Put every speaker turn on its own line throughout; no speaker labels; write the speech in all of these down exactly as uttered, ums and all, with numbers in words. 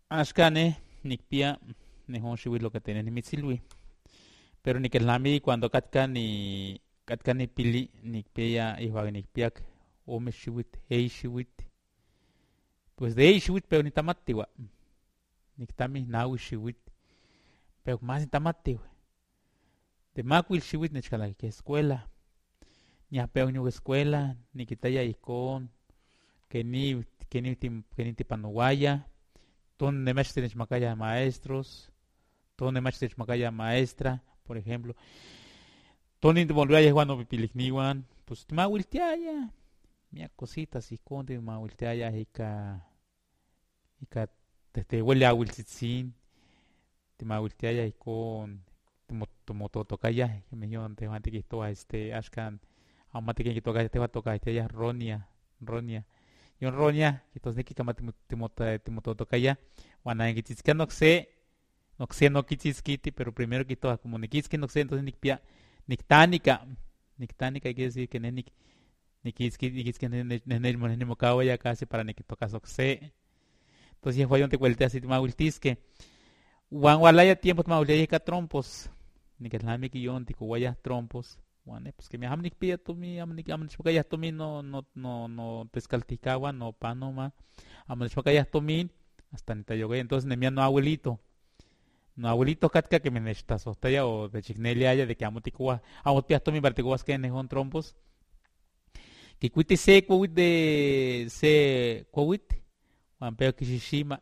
Ashkane, nikpia, nehon shiwi lo que tiene ni mitsilwi. Pero ni que lami cuando katka ni katka ni pili nikpia igual nikpiak ome shiwit, hey shiwit. Pues de hey shiwit pero ni tamatiwa. Niktami nawi shiwit. Pero más ni tamatiwa. De makwil shiwit nechkala que escuela. Ni apeo ni escuela, ni kitaya ikon, que ni que ni tim que ni tipanuaya. Ton de mach makaya maestros. Ton de mach makaya maestra, por ejemplo. Tony de volvió a cuando pipilikniwan, pues ma wiltiaya, mia cositas y conde ma wiltiaya hika hika te huele a wiltsin, te ma wiltiaya y con tomo to tocaya, que me yon te vante que toa este ashkan, amate que toca te va tocar te ya ronia, ronia. Yon ronia, que tos neki kama timo timo to tocaya, wana en que no sé, no sé no kitiskiti, pero primero que toa como nikiski no sé, entonces nikpia Nictánica, Nictánica quiere decir que nenik nikiski nikiski nenel nemo ya casi para ni que tocas oxe. Entonces ya fue donde vuelta así ma ultisque. Wan walaya tiempo ma ulaya ka trompos. Ni que la mi que yon tico guaya trompos. Wan pues que me ham nik pia to mi am nik am nik ya to mi no no no no pescalticawa no panoma. Am nik ya to mi hasta ni tayogue entonces ne mi no abuelito. No abuelito katka que me nechta sostaya o de chignelia haya de que amo tikua amo piasto mi bartiguas que nejon trompos que cuite se cuit de se cuit Juan Peo Kishishima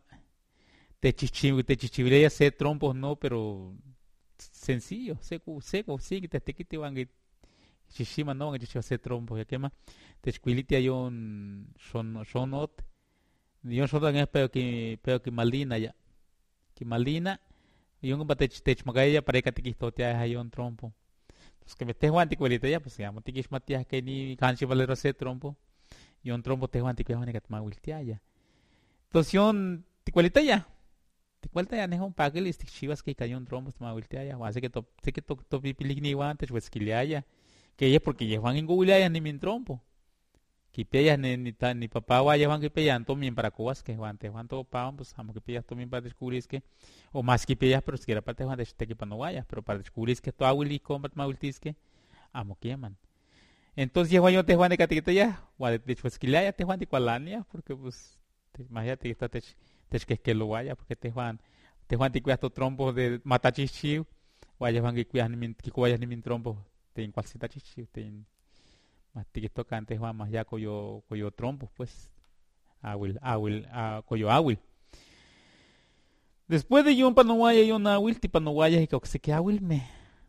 te chichi te chichivileya se trompos no pero sencillo seco seco sí que te te quite van que Kishishima no que se trompos ya quema te chquilite ayon son sonot yo son en espero que pero que Maldina ya que Maldina yung ba tech tech magaya pare ka tikis to tia hayon trompo. Entonces que me te juan ticuelita ya pues ya mo tikis matia que ni canchi valero se trompo. Yon trompo te juan tikis ni katma wiltia ya. Entonces yon ticuelita ya. Ticuelita ya nejon pagelis tik chivas que cayon trompo ma wiltia ya. Así que to sé que to to pipilik ni wan te pues kilia ya. Que ella porque llevan en gulia ya ni min trompo. Que pillas ni ni ta, ni papá va llevan que pillan también para cubas que Juan te Juan todo pagan pues amo que pillas también para descubrir que o más que pillas pero si quiera para te Juan de este que para no vaya pero para descubrir que tu abueli combat maultis que amo que llaman entonces ya yo te Juan de catequita ya o de hecho es que ya te Juan de cualania porque pues te, imagínate que está te te que es que lo vaya porque te Juan te Juan te cuidas tu trompo de matachichi o vaya Juan que cuidas ni min que cuidas ni min trompo te en cual cita chichi te más tiquito que antes Juan más ya coyo coyo trompos pues Awil, Awil, a Coyo Awil. Después de Yon Panuaya, Yon Awil, Tipanuaya, y que que Awil me.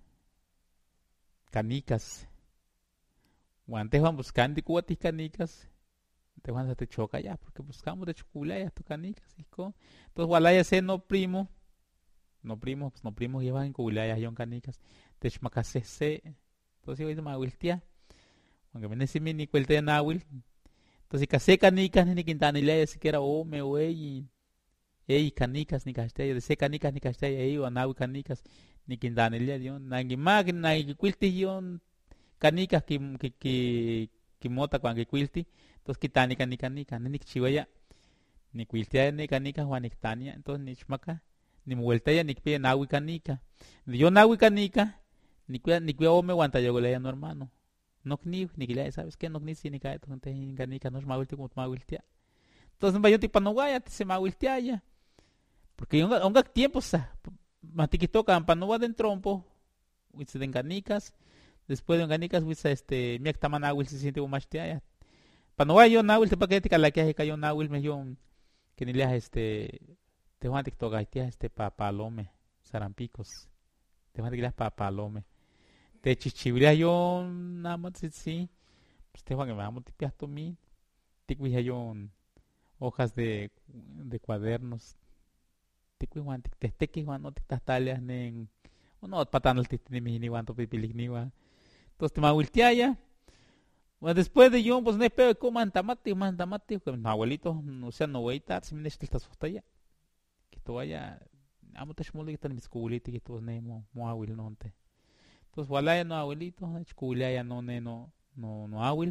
Canicas. Guantes van buscando y cuatis canicas. Te van a te choca ya, porque buscamos de chocolate, tu canicas. Hijo. Entonces, Walaya se no primo. No primo, pues no primo llevan en Cubilaya, Yon canicas. Te chmacase se. Entonces, yo me Awil tía. Aunque me necesite ni cuelte en Awil. Entonces, casé canicas ni quintana y le siquiera o me wey. Ey canicas ni castella, de se canicas ni castella, ey o anawi canicas ni quintana y le dio. Nangi mag, nangi quilti yon canicas que que que que mota cuando que quilti. Entonces, quitanica ni canica, ni chihuaya, ni quiltia ni canicas, Juan Ictania. Entonces, ni chmaca, ni vuelta ya ni pide nawi canica. Yo nawi canica, ni cuida ni cuida o me aguanta yo le no hermano. No kni ni que sabes que no kni si ni cae entonces canica no es mawilti como mawiltia. Entonces vaya tipo no vaya se mawiltia ya. Porque un un tiempo sa matiquito campa no va de trompo. Witz de canicas. Después de canicas witz este mi tamana wil se siente más tia ya. Pa no vaya yo na wil te paquete la que hay cayó na wil me yo que ni le este te van tiktok tia este pa palome sarampicos. Te van a pa palome. Te chichibria yo nada más sí. Pues te van a vamos tipiasto mi. Tikwi yo hojas de de cuadernos. Tikwi wan tik testeki wan no tik tastalias nen no patanal tik ni mi ni wan to pipilik ni wan. Entonces te mawiltiaya. Bueno, después de yo pues no espero que man tamate man tamate que mi abuelito no sea no voy a estar si me necesitas sostaya. Que to vaya amo te shmoli que tan mis kubuliti que to ne mo mo awil no te. Entonces, wala ya no abuelito, chkulia ya no ne no no no awil,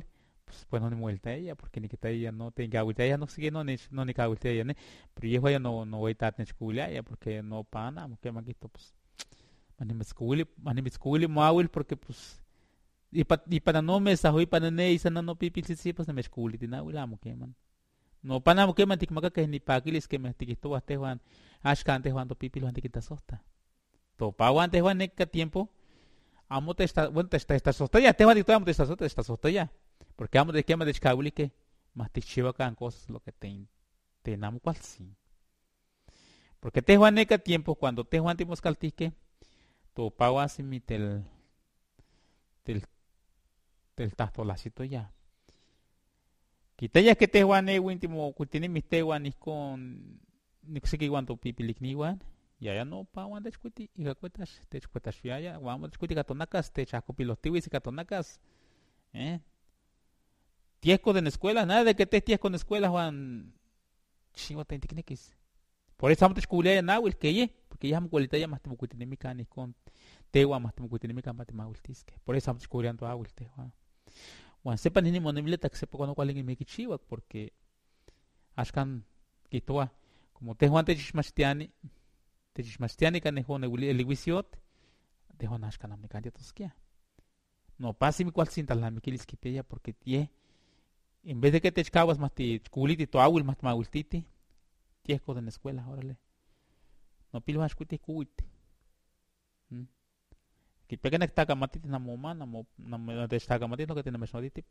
pues, pues no ni vuelta ella, porque ni que está ella no tenga vuelta ella no sigue no ni no ni vuelta ella, ¿no? Pero yo ella no no voy a estar en escuela ella, porque no pana, porque me quito, pues, mani me escuela, mani me escuela, móvil, porque, pues, y pa y para no me sahoy para ne isa no no pipil si si pues me escuela, tina wala mo que man. No pana mo que man tikmaka que ni paquilis que me tikito hasta Juan, ashka antes Juan to pipil Juan tikita sosta. To pa Juan te Juan nekka tiempo. Amo te está, bueno, te está, está sosta ya, te va a decir, amo te está sosta, está sosta ya. Porque amo de que amo de chcauli que más te chiva can cosas lo que te te namo cual sí. Porque te Juan nekka tiempo cuando te Juan timos caltique, to pa Juan si mi tel tel tel tastolacito ya. Kita ya que te Juan e último, que tiene mis te Juan ni con ni sé que Juan to pipilik ni Juan. Ya ya no pa wan descuiti y ga cuetas te cuetas ya ya vamos descuiti gatonacas te chaco pilotiwi y gatonacas eh tiesco de la escuela nada de que te tiesco en la escuela Juan chingo te tiknikis por eso amo escuela ya nawil que ye porque ya amo cualita ya más te cuiti ni mecánico con te wa más te cuiti ni mecánico te mawiltisque por eso amo escuela ando awil te Juan Juan sepan ni monemileta que sepa cuando cuál en mi kichiwa porque ashkan kitoa como te Juan te chishmastiani te chishmastiani kan nejon eliwisiot de honash kanam ni kan toskia no pasi mi cual cinta la mi kilis kipeya porque tie en vez de que te chcawas más ti culiti to awil más mawiltiti tiesco de la escuela órale no pilo hash kuiti kuiti que pegan esta camatiti na moma na mo na de esta camatiti no que tiene mesoditi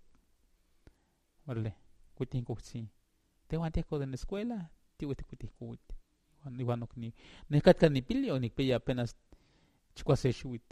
órale kuiti kuiti te wan tiesco de la escuela ti kuiti kuiti kuiti igual no ni ni kat kan ni pilio ni peya apenas chico se shuit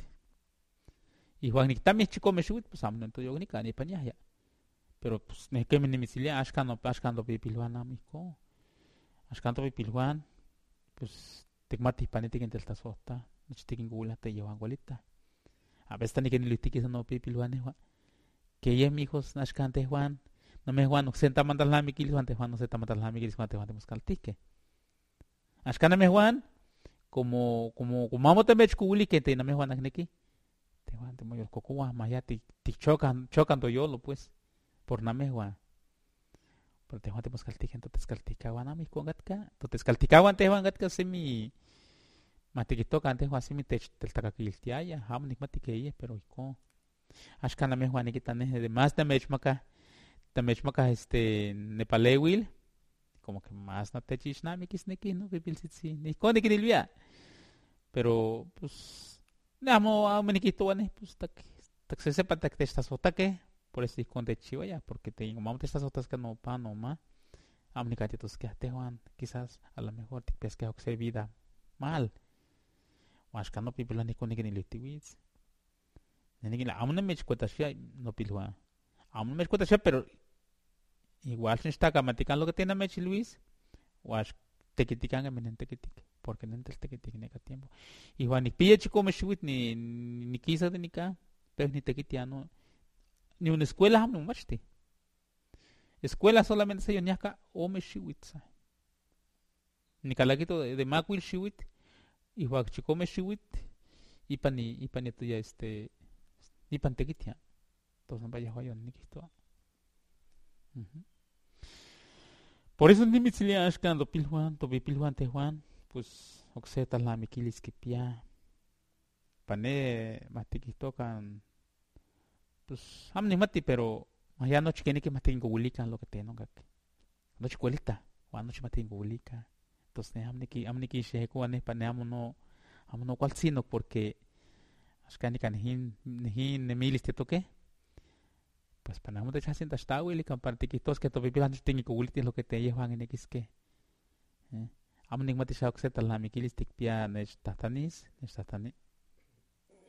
y Juan ni también chico me shuit pues amno to yo ni kan ni panya ya pero pues ne que me ni misilia ashkan no ashkan do pipilwan amigo ashkan do pipilwan pues tigmati paneti que entel sota ni chitin gula te llevan golita a veces ni que ni litiki no pipilwan Juan que ye mi hijos ashkan te Juan no me Juan no senta mandar la mi kilis Juan te Juan no senta mandar la mi kilis Juan te Juan te muscaltique ashkan me Juan como como como amo te mech kuli que te na me Juan aquí te Juan te moyo cocoa maya ti ti chocan chocan do yolo pues por na me Juan pero te Juan te muscaltique entonces calticaban a mi con gatka entonces calticaban te Juan gatka se mi matiquito cante Juan si mi te tel takakil tiaya ham ni matike pero iko ashkan me Juan ni kitane de más de mech maka te mech maka este nepalewil como que más no te chishna mi kisneki no pipil sitsi ni con ni kinilvia pero pues namo a meniquito ane pues tak tak se sepa tak te estas otake por eso con de chiva ya porque te digo mam te estas otras que no pa no ma amnicate tus que te Juan quizás a lo mejor te pesca o que vida mal mas que no pipil ni con ni kinilitiwits ni ni la amne me chcueta shia no pilwa amne me chcueta shia pero igual se está camatican lo que tiene Mechi Luis was te critican a menente critique porque no te critican en tiempo y Juan ni pille chico me shuit ni ni quisa de nica pero ni te critiano ni una escuela no machti escuela solamente se yoñaca o me shuit ni calaquito de, de maquil shuit y Juan chico me shuit y pani y pani tu ya este y pan te critian entonces no vaya Juan ni quisto Uh-huh. Por eso ni mitzilia ashkan do pilhuan, do pilhuan te Juan, pues oxeta la mikilis kipia. Pane matikito kan pues amni mati pero maya no chikeni que matin gulikan lo que te no gak. No chicuelita, Juan no chimatin gulika. Entonces amni ki amni ki sheku ane pane amuno amuno cual sino porque ashkan ni kan hin hin nemilis te toque. Pues para no te echas en tastawil y compartiquitos que tu pipilan tingi kulitis lo que te llevan en x que am ning mati shak set la mikilis tikpia nech tatanis nech tatani